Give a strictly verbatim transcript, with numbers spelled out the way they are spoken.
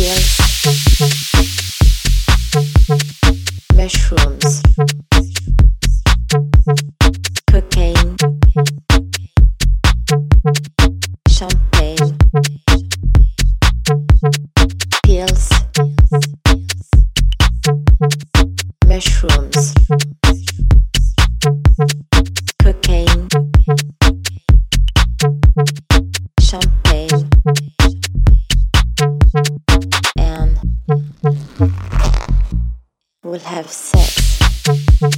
mushrooms, cocaine, champagne, pills, mushrooms, cocaine, champagne, and we'll have sex.